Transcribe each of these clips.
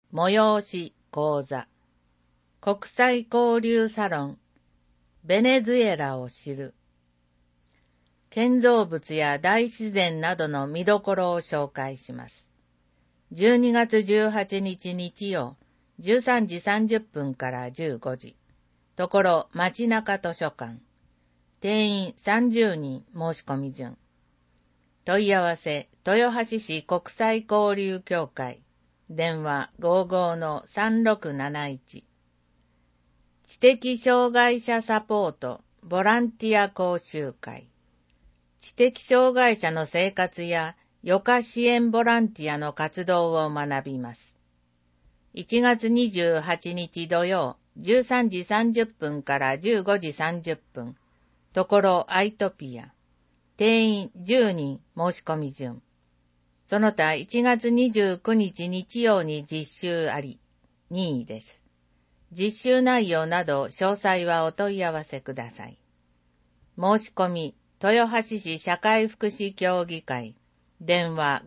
催し講座、国際交流サロン、ベネズエラを知る。建造物や大自然などの見どころを紹介します。12月18日日曜、13時30分から15時。ところ街中図書館。定員30人申し込み順。問い合わせ、豊橋市国際交流協会。電話55-3671。知的障害者サポートボランティア講習会。知的障害者の生活や余暇支援ボランティアの活動を学びます。1月28日土曜、13時30分から15時30分。ところアイトピア。定員10人申し込み順。その他1月29日日曜に実習あり、任意です。実習内容など詳細はお問い合わせください。申し込み、豊橋市社会福祉協議会。電話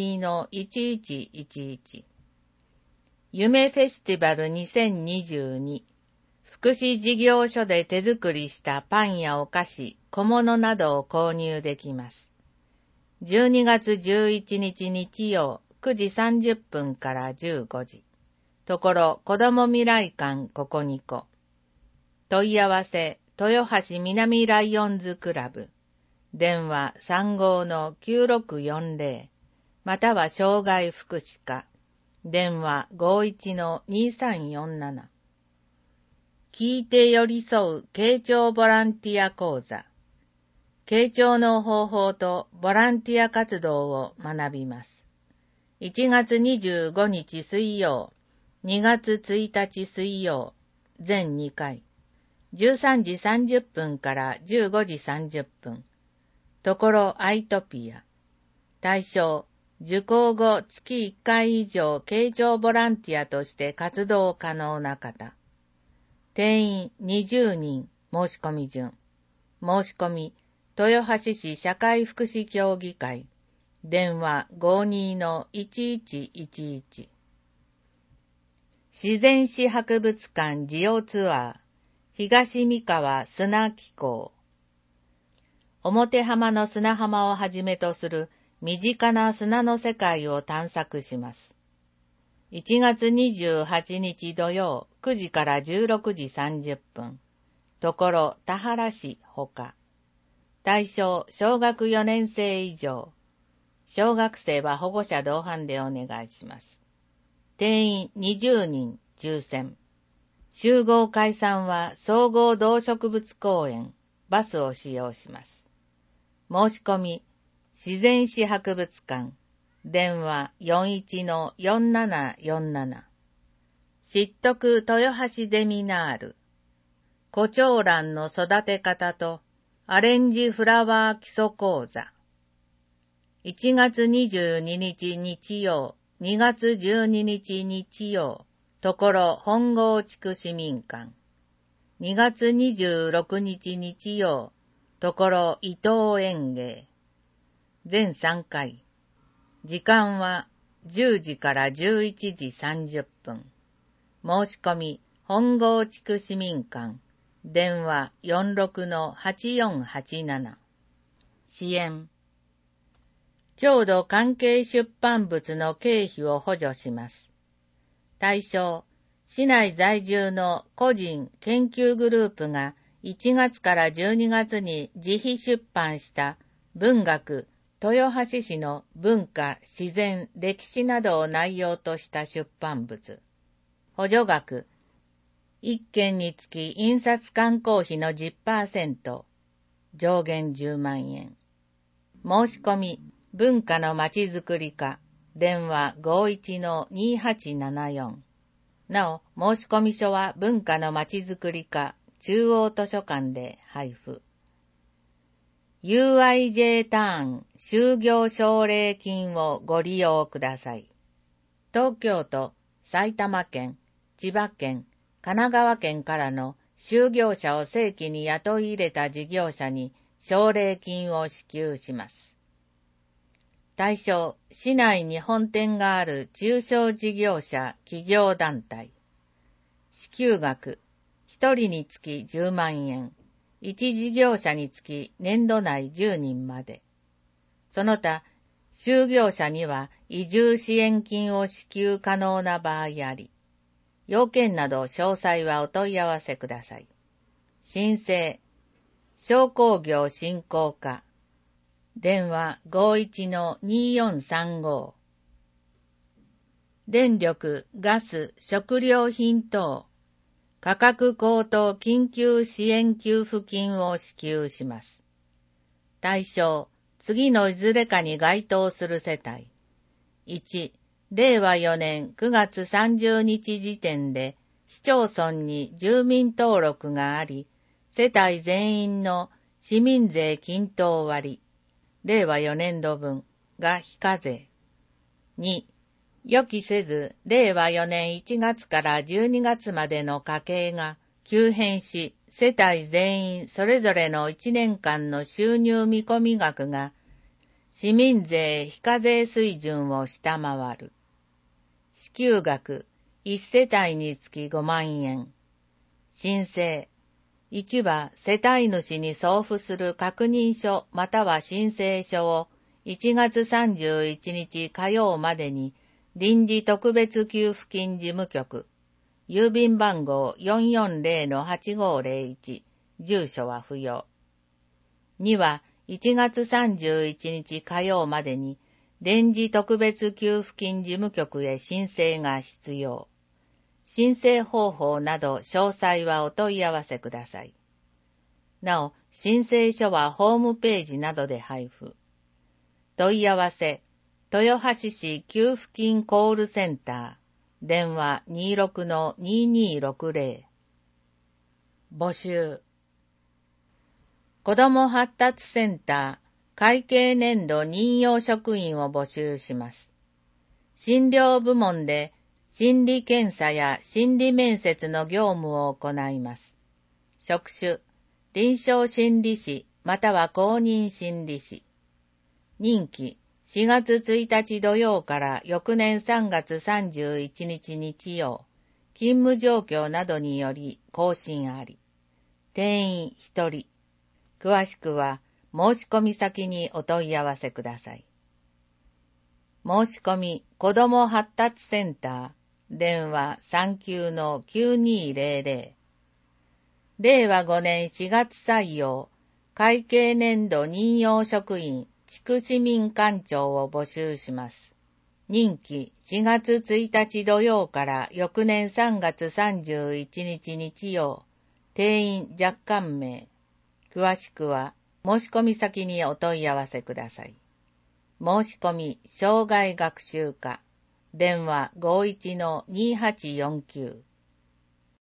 52-1111。夢フェスティバル2022。福祉事業所で手作りしたパンやお菓子、小物などを購入できます。12月11日日曜9時30分から15時。ところ子ども未来館ここにこ。問い合わせ、豊橋南ライオンズクラブ。電話35-9640。または障害福祉課。電話51-2347。聞いて寄り添う傾聴ボランティア講座。傾聴の方法とボランティア活動を学びます。1月25日水曜、2月1日水曜、全2回。13時30分から15時30分。ところアイトピア。対象、受講後月1回以上傾聴ボランティアとして活動可能な方。定員20人申し込み順。申し込み、豊橋市社会福祉協議会。電話52-1111。自然史博物館ジオツアー。東三河砂気候。表浜の砂浜をはじめとする身近な砂の世界を探索します。1月28日土曜9時から16時30分。ところ田原市ほか。対象小学4年生以上。小学生は保護者同伴でお願いします。定員20人抽選。集合解散は総合動植物公園、バスを使用します。申し込み、自然史博物館、電話41-4747。知得豊橋ゼミナール。胡蝶蘭の育て方とアレンジフラワー基礎講座。1月22日日曜、2月12日日曜、ところ本郷地区市民館。2月26日日曜、ところ伊藤園芸。全3回。時間は10時から11時30分。申し込み、本郷地区市民館。電話46-8487。支援。郷土関係出版物の経費を補助します。対象、市内在住の個人研究グループが1月から12月に自費出版した文学、豊橋市の文化、自然、歴史などを内容とした出版物。補助額、1件につき印刷刊行費の 10%、上限10万円。申し込み、文化のまちづくり課、電話51-2874。なお、申込書は文化のまちづくり課中央図書館で配布。UIJ ターン就業奨励金をご利用ください。東京都、埼玉県、千葉県、神奈川県からの就業者を正規に雇い入れた事業者に奨励金を支給します。 対象、市内に本店がある中小事業者企業団体。支給額、1人につき10万円。1事業者につき年度内10人まで。その他、就業者には移住支援金を支給可能な場合あり、要件など詳細はお問い合わせください。申請、商工業振興課、電話 51-2435。電力、ガス、食料品等、価格高騰緊急支援給付金を支給します。対象、次のいずれかに該当する世帯。1、令和4年9月30日時点で市町村に住民登録があり、世帯全員の市民税均等割、令和4年度分が非課税。2、予期せず、令和4年1月から12月までの家計が急変し、世帯全員それぞれの1年間の収入見込み額が市民税非課税水準を下回る。支給額、1世帯につき5万円。申請。1は世帯主に送付する確認書または申請書を1月31日火曜までに臨時特別給付金事務局、郵便番号 440-8501、住所は不要。2は1月31日火曜までに臨時特別給付金事務局へ申請が必要。申請方法など詳細はお問い合わせください。なお、申請書はホームページなどで配布。問い合わせ、豊橋市給付金コールセンター、電話 26-2260。募集。子ども発達センター、会計年度任用職員を募集します。診療部門で心理検査や心理面接の業務を行います。職種、臨床心理士または公認心理士。任期、4月1日土曜から翌年3月31日日曜。勤務状況などにより更新あり。定員1人。詳しくは申し込み先にお問い合わせください。申し込み子ども発達センター、電話 39-9200。令和5年4月採用、会計年度任用職員、地区市民官庁を募集します。任期4月1日土曜から翌年3月31日日曜。定員若干名。詳しくは申し込み先にお問い合わせください。申し込み障害学習課。電話 51-2849。